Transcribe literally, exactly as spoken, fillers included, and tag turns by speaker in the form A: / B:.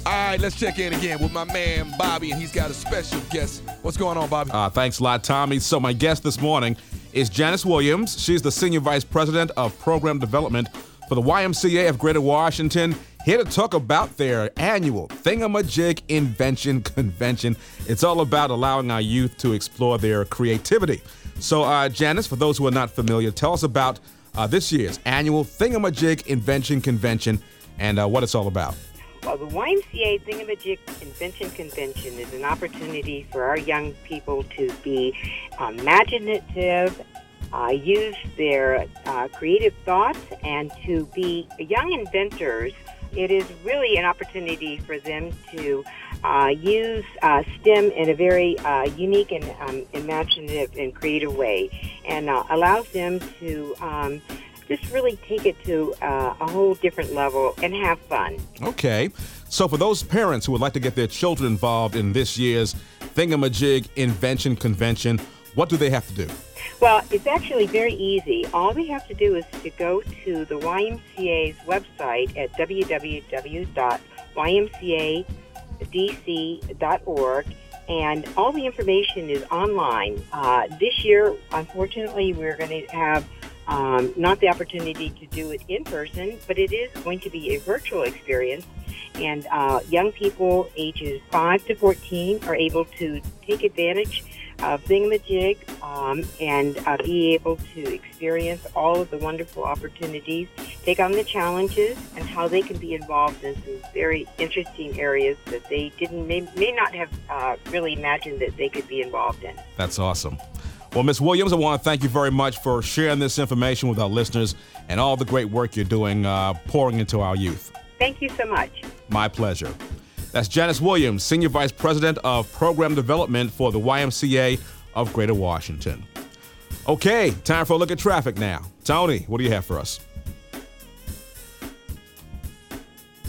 A: All right, let's check in again with my man Bobby, and he's got a special guest. What's going on, Bobby?
B: Uh, thanks a lot, Tommy. So my guest this morning is Janice Williams. She's the Senior Vice President of Program Development for the Y M C A of Greater Washington, here to talk about their annual Thingamajig Invention Convention. It's all about allowing our youth to explore their creativity. So, uh, Janice, for those who are not familiar, tell us about uh, this year's annual Thingamajig Invention Convention and uh, what it's all about.
C: Well, the Y M C A Thingamajig Invention Convention is an opportunity for our young people to be imaginative, uh, use their uh, creative thoughts, and to be young inventors. It is really an opportunity for them to uh, use uh, STEM in a very uh, unique and um, imaginative and creative way, and uh, allows them to um, just really take it to uh, a whole different level and have fun.
B: Okay. So for those parents who would like to get their children involved in this year's Thingamajig Invention Convention, what do they have to do?
C: Well, it's actually very easy. All they have to do is to go to the Y M C A's website at w w w dot y m c a d c dot org, and all the information is online. Uh, this year, unfortunately, we're going to have um, not the opportunity to do it in person, but it is going to be a virtual experience, and uh, young people ages five to fourteen are able to take advantage of Thingamajig um, and uh, be able to experience all of the wonderful opportunities, take on the challenges, and how they can be involved in some very interesting areas that they didn't may, may not have uh, really imagined that they could be involved in.
B: That's awesome. Well, Miz Williams, I want to thank you very much for sharing this information with our listeners and all the great work you're doing, uh, pouring into our youth.
C: Thank you so much.
B: My pleasure. That's Janice Williams, Senior Vice President of Program Development for the Y M C A of Greater Washington. Okay, time for a look at traffic now. Tony, what do you have for us?